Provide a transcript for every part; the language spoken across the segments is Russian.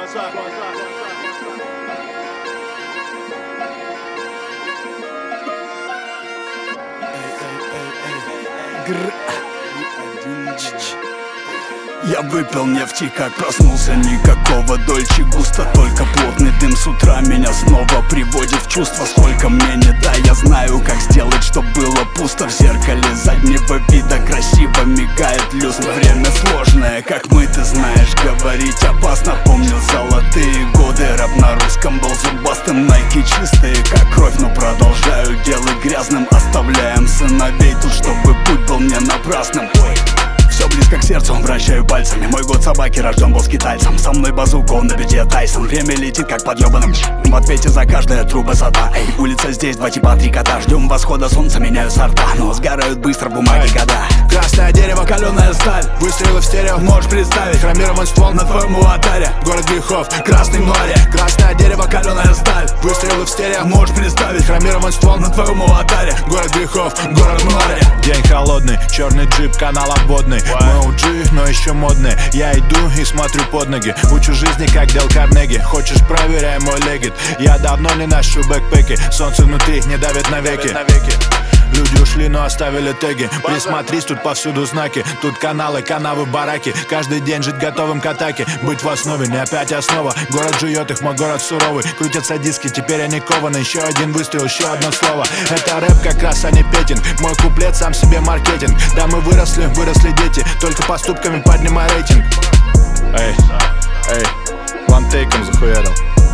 Я выпил нефти, как проснулся, никакого дольче густо. Только плотный дым с утра меня снова приводит в чувство. Сколько мне не дай, я знаю, как сделать, чтоб было пусто. В зеркале заднего вида красиво мигает люстра. Время сложное, как мы, ты знаешь, говорить опасно. Помню золотые годы, рэп на русском был зубастым. Найки чистые, как кровь, но продолжаю делать грязным. Оставляем сыновей тут, чтобы путь был не напрасным. Все близко к сердцу, вращаю пальцами. Мой год собаки рожден был с китайцем. Со мной базука, он на бите Тайсон. Время летит как под ёбаным. В ответе за каждое тру высота. Эй, улица здесь, 2 типа 3 кота. Ждем восхода солнца, меняю сорта. Но сгорают быстро бумаги года. Красное дерево, каленая сталь. Выстрелы в стерео, можешь представить. Хромированный ствол на твоем аватаре. Город грехов, красный море. Красное дерево, каленая сталь. Выстрелы в стерео, можешь представить. Хромированный ствол на твоем аватаре. Город грехов, город море. День холодный, черный джип, канал обводный. Мы OG, но еще модные. Я иду и смотрю под ноги. Учу жизни, как Дел Карнеги. Хочешь, проверяй мой легит. Я давно не ношу бэкпеки. Солнце внутри не давит навеки. Люди ушли, но оставили теги. Присмотрись, тут повсюду знаки. Тут каналы, канавы, бараки. Каждый день жить готовым к атаке. Быть в основе, не опять основа. Город жует их, мой город суровый. Крутятся диски, теперь они кованы. Еще один выстрел, еще одно слово. Это рэп как раз, а не петинг. Мой куплет сам себе маркетинг. Да, мы выросли дети. Только поступками поднимай рейтинг. Эй, эй, вантейком захуярил.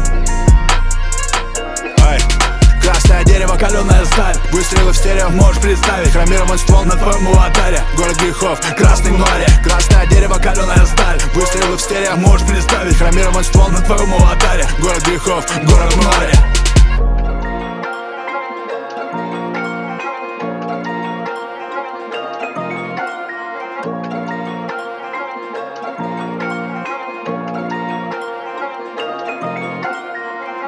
Эй. Красное дерево, каленая сталь. Выстрелы в стерео, можешь представить. Хромированный ствол на твоем аватаре. Город грехов, красный море. Красное дерево, каленая сталь. Выстрелы в стерео, можешь представить. Хромированный ствол на твоем аватаре. Город грехов, город море.